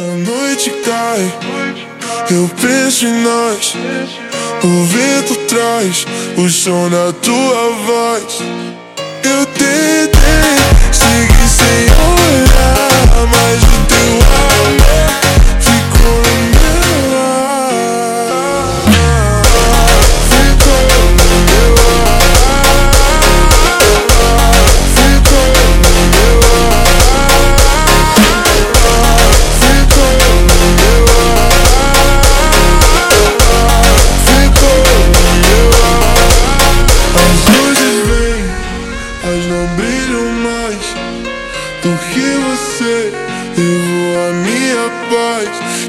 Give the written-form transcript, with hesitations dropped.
A noite cai, eu penso em nós. O vento traz o som da tua voz. Eu tentei seguir sem olhar, mas o teu amor ficou no meu ar. Ficou no meu ar. Ficou no meu ar. Ficou no meu ar. Ficou no meu ar. As luzes vêm, mas não brilham mais, porque você levou a minha paz.